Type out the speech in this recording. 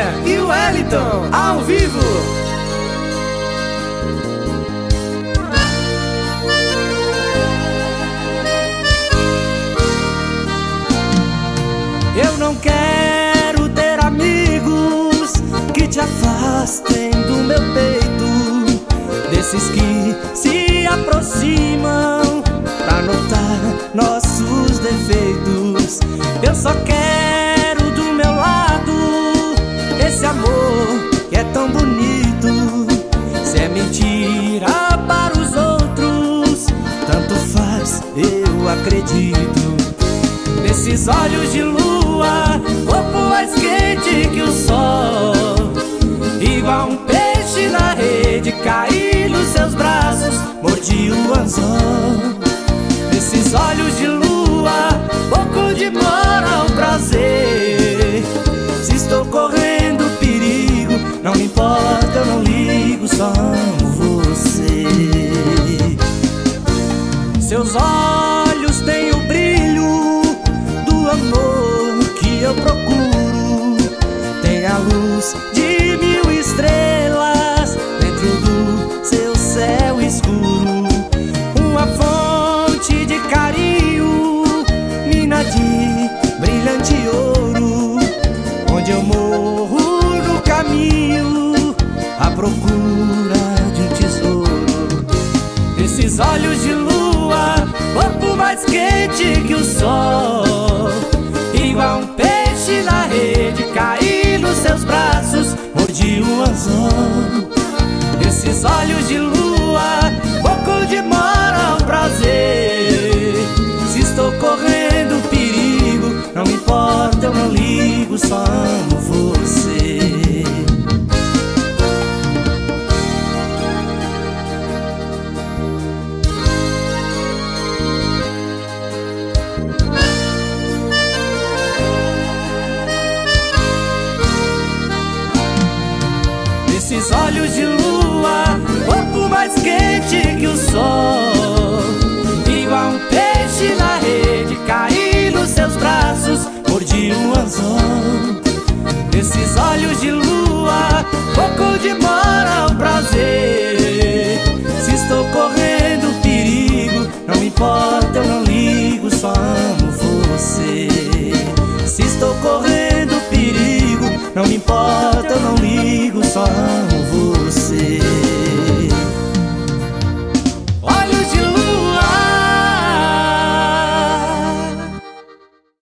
Maria e o Wellington, ao vivo. Eu não quero ter amigos que te afastem do meu peito, desses que se aproximam pra notar nossos defeitos. Eu só quero do meu lado esse amor que é tão bonito. Se é mentira para os outros, tanto faz, eu acredito. Nesses olhos de lua, corpo mais quente que o sol, igual um peixe na rede, caí nos seus braços, mordi o anzol. Nesses olhos de lua, pouco de moral, prazer. Se estou correndo perigo, não me importa, eu não ligo, só amo você. Seus olhos têm o brilho do amor que eu procuro, tem a luz de 1000 estrelas dentro do seu céu escuro. Uma fonte de carinho, mina de brilhante ouro, onde eu morro no caminho à procura de um tesouro. Esses olhos de lua, corpo mais quente que o sol, igual um peixe na rede, caí nos seus braços, mordi o anzol. Esses olhos de lua, pouco de moral, prazer. Se estou correndo perigo, não me importa, eu não ligo, só amo você. Esses olhos de lua, corpo mais quente que o sol, igual um peixe na rede, caí nos seus braços, mordi o anzol. Esses olhos de lua, pouco de moral, prazer. Se estou correndo perigo, não me importa, eu não ligo, só amo você. Se estou correndo perigo, não me importa, eu não ligo, só amo